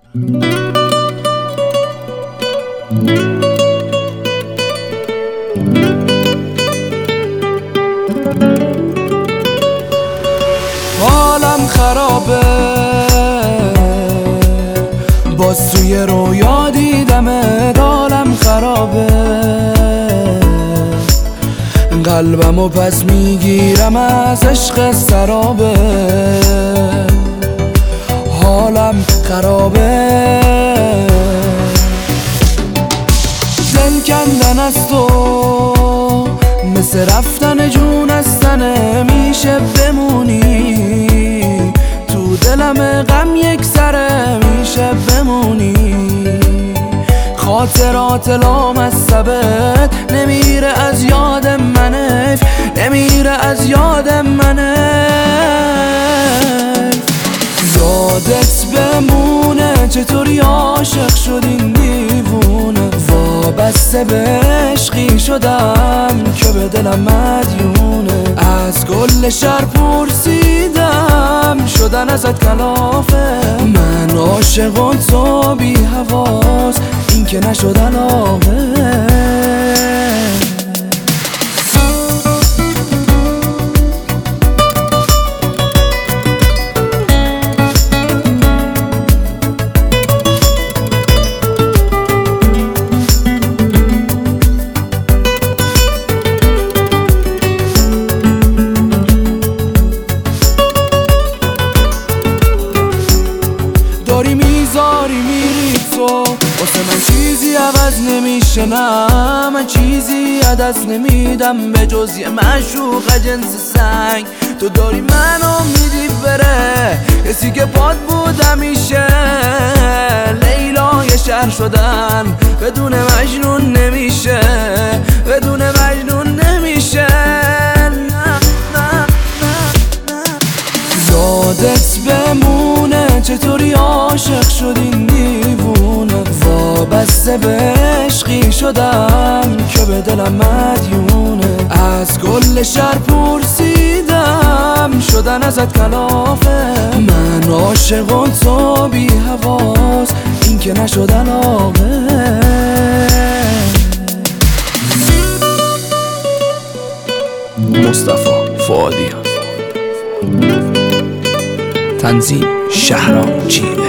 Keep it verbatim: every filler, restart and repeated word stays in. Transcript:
حالم خرابه، باز توی رویا دیدمت. حالم خرابه، قلبمو پس میگیرم از عشق سرابه. حالم خرابه، دل کندن از تو مثل رفتن جون از تنه. میشه بمونی تو دلم، غم یک سره. میشه بمونی خاطرات لامصبت نمیره از یاد منه، نمیره از یاد منه. یادت بمونه چطوری عاشق شدین دیوونه. وابسته به عشقی شدم که به دلم مدیونه. از کل شهر پرسیدم شدن ازت کلافه. من عاشق و تو بی حواس، این که نشد علاقه. داری میذاری میری تو، واسه من چیزی عوض نمیشه. نه من چیزی عدس نمیدم به جز یه معشوق جنس سنگ. تو داری منو میدی بره کسی که پاد بود همیشه. لیلای شهر شدن بدون مجنون نمیشه، بدون مجنون نمیشه. یادت بمونه چطوری عاشق شدین دیوونه. وابسته به عشقی شدم که به دلم مدیونه. از کل شهر پرسیدم شدن ازت کلافه. من عاشق و تو بی حواس، این که نشد علاقه. مصطفی فؤادیان، تنظیم شهرام جیمه.